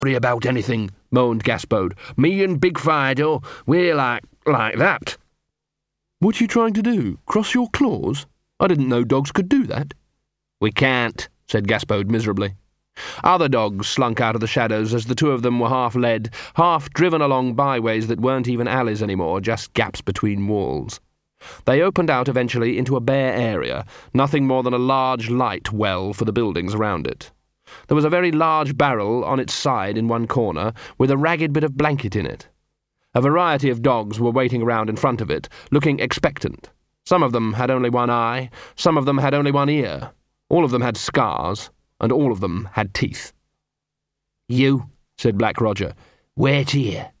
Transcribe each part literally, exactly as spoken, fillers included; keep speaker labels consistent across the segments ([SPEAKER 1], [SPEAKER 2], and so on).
[SPEAKER 1] worry about anything," moaned Gaspode. "Me and Big Fido, we're like, like that."
[SPEAKER 2] "What are you trying to do? Cross your claws? I didn't know dogs could do that."
[SPEAKER 1] "We can't," said Gaspode miserably. Other dogs slunk out of the shadows as the two of them were half led, half driven along byways that weren't even alleys anymore, just gaps between walls. They opened out eventually into a bare area, nothing more than a large light well for the buildings around it. There was a very large barrel on its side in one corner, with a ragged bit of blanket in it. A variety of dogs were waiting around in front of it, looking expectant. Some of them had only one eye, some of them had only one ear. All of them had scars, and all of them had teeth.
[SPEAKER 3] "You,"
[SPEAKER 1] said Black Roger,
[SPEAKER 3] "wait here."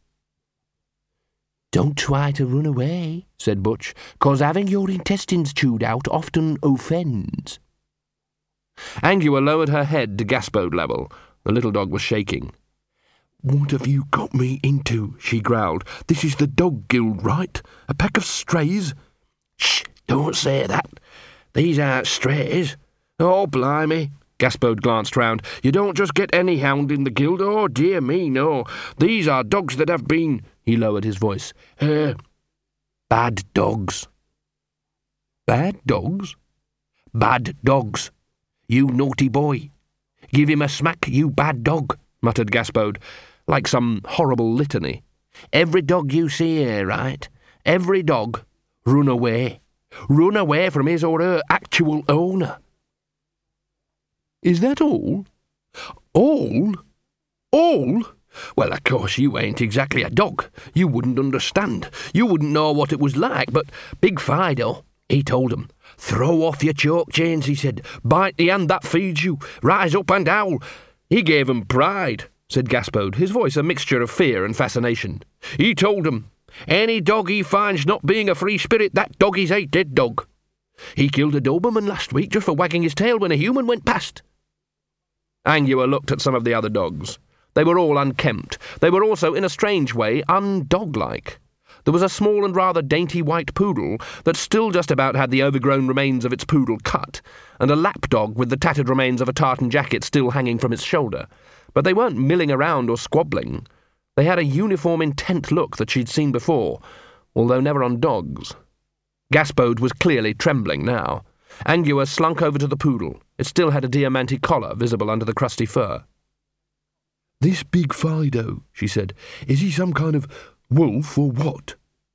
[SPEAKER 3] "Don't try to run away," said Butch, "'cause having your intestines chewed out often offends."
[SPEAKER 1] Angua lowered her head to Gaspode level. The little dog was shaking.
[SPEAKER 2] "What have you got me into?" she growled. "This is the Dog Guild, right? A pack of strays?"
[SPEAKER 3] "Shh, don't say that. These aren't strays."
[SPEAKER 1] "Oh, blimey." Gaspode glanced round. "You don't just get any hound in the guild. Oh, dear me, no. These are dogs that have been—" He lowered his voice. Uh,
[SPEAKER 3] bad dogs."
[SPEAKER 2] "Bad dogs?"
[SPEAKER 3] "Bad dogs. You naughty boy. Give him a smack, you bad dog,"
[SPEAKER 1] muttered Gaspode, like some horrible litany.
[SPEAKER 3] "Every dog you see here, right? Every dog, run away. Run away from his or her actual owner."
[SPEAKER 2] "Is that all?"
[SPEAKER 1] "All? All? Well, of course, you ain't exactly a dog. You wouldn't understand. You wouldn't know what it was like, but Big Fido, he told 'em, 'Throw off your choke chains,' he said. 'Bite the hand that feeds you. Rise up and howl.' He gave 'em pride," said Gaspode, his voice a mixture of fear and fascination. "He told 'em, 'Any dog he finds not being a free spirit, that dog is a dead dog.' He killed a Doberman last week just for wagging his tail when a human went past." Angua looked at some of the other dogs. They were all unkempt. They were also, in a strange way, undog-like. There was a small and rather dainty white poodle that still just about had the overgrown remains of its poodle cut, and a lapdog with the tattered remains of a tartan jacket still hanging from its shoulder. But they weren't milling around or squabbling. They had a uniform, intent look that she'd seen before, although never on dogs. Gaspode was clearly trembling now. Angua slunk over to the poodle. It still had a diamante collar visible under the crusty fur.
[SPEAKER 2] "This Big Fido," she said, "is he some kind of wolf or what?"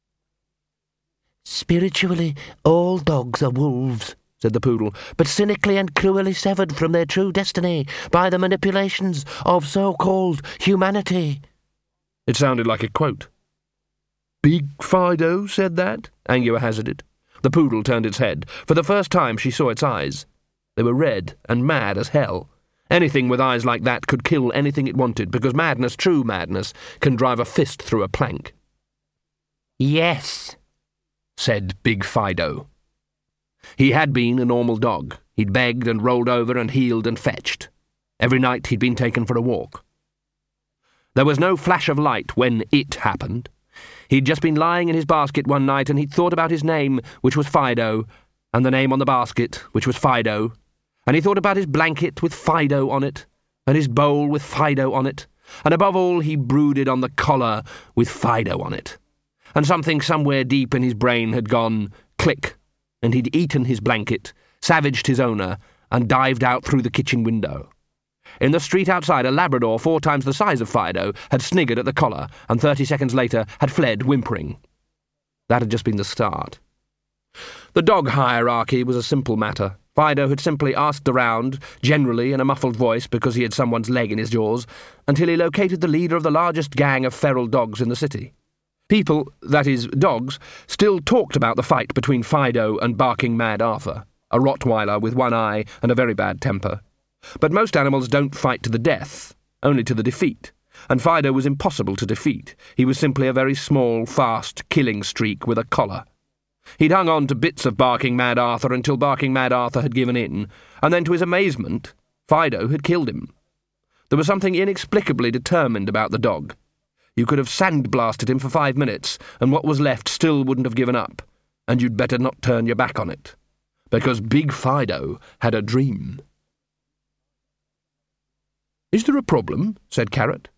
[SPEAKER 3] "Spiritually, all dogs are wolves," said the poodle, "but cynically and cruelly severed from their true destiny by the manipulations of so-called humanity."
[SPEAKER 1] It sounded like a quote.
[SPEAKER 2] "Big Fido said that?"
[SPEAKER 1] Angua hazarded. The poodle turned its head. For the first time she saw its eyes. They were red and mad as hell. Anything with eyes like that could kill anything it wanted, because madness, true madness, can drive a fist through a plank.
[SPEAKER 3] "Yes,"
[SPEAKER 1] said Big Fido. He had been a normal dog. He'd begged and rolled over and heeled and fetched. Every night he'd been taken for a walk. There was no flash of light when it happened. He'd just been lying in his basket one night, and he'd thought about his name, which was Fido, and the name on the basket, which was Fido, and he thought about his blanket with Fido on it, and his bowl with Fido on it, and above all he brooded on the collar with Fido on it. And something somewhere deep in his brain had gone click, and he'd eaten his blanket, savaged his owner, and dived out through the kitchen window. In the street outside, a Labrador four times the size of Fido had sniggered at the collar, and thirty seconds later had fled whimpering. That had just been the start. The dog hierarchy was a simple matter. Fido had simply asked around, generally in a muffled voice because he had someone's leg in his jaws, until he located the leader of the largest gang of feral dogs in the city. People, that is, dogs, still talked about the fight between Fido and Barking Mad Arthur, a Rottweiler with one eye and a very bad temper. But most animals don't fight to the death, only to the defeat, and Fido was impossible to defeat. He was simply a very small, fast, killing streak with a collar. He'd hung on to bits of Barking Mad Arthur until Barking Mad Arthur had given in, and then to his amazement, Fido had killed him. There was something inexplicably determined about the dog. You could have sandblasted him for five minutes, and what was left still wouldn't have given up, and you'd better not turn your back on it, because Big Fido had a dream.
[SPEAKER 2] "Is there a problem?" said Carrot.